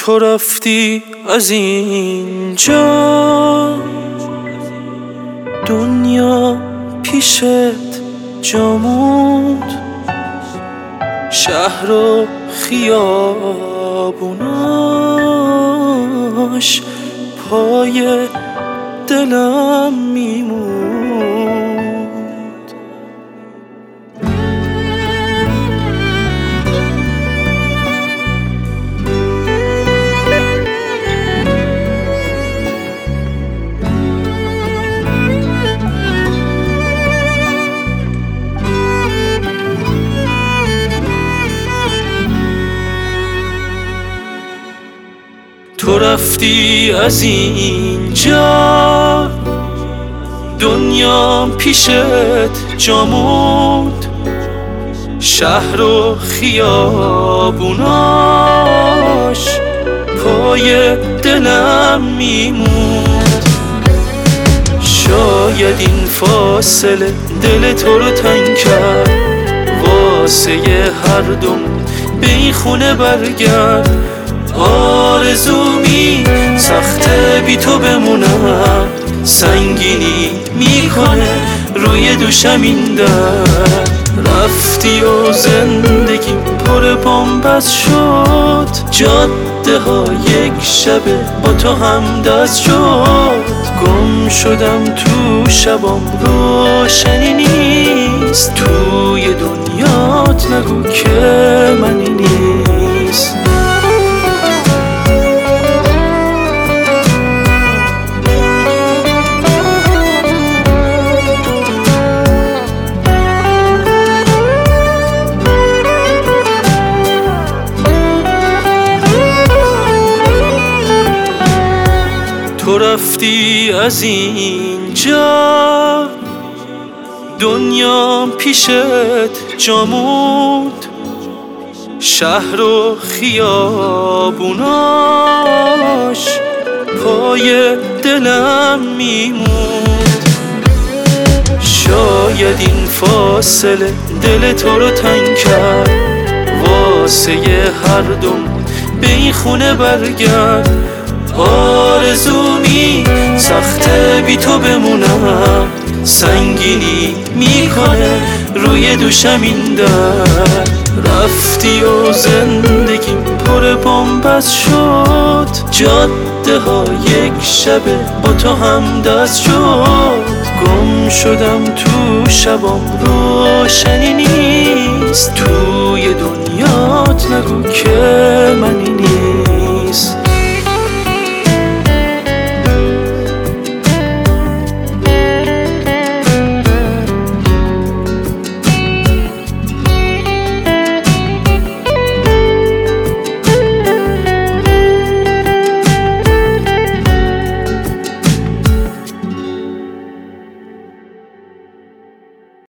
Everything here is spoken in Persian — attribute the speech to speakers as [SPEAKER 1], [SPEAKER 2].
[SPEAKER 1] تو رفتی از اینجا، دنیا پیشت جا موند، شهر و خیابوناش پای دلم میموند. تو رفتی از اینجا، دنیا پیشت جا موند، شهر و خیابوناش پای دلم میموند. شاید این فاصله دل تو رو تنگ کرد، واسه هر دوم به این خونه برگرد. آرزومی سخته بی تو بمونم، سنگینی میکنه روی دوشم این درد. رفتی و زندگیم پر بن‌بست شد، جاده ها یک شبه با تو همدست شد. گم شدم تو شبام روشنی نیست، توی دنیات نگو که منی نیست. تو رفتی از اینجا، دنیا پیشت جا موند، شهر و خیابوناش پای دلم میموند. شاید این فاصله دل تو رو تنگ کرد، واسه هر دوم به این خونه برگرد. آرزومی سخته بی تو بمونم، سنگینی میکنه روی دوشم این درد. رفتی و زندگیم پر بن‌بست شد، جاده ها یک شبه با تو همدست شد. گم شدم تو شبام روشنی نیست، توی دنیات نگو که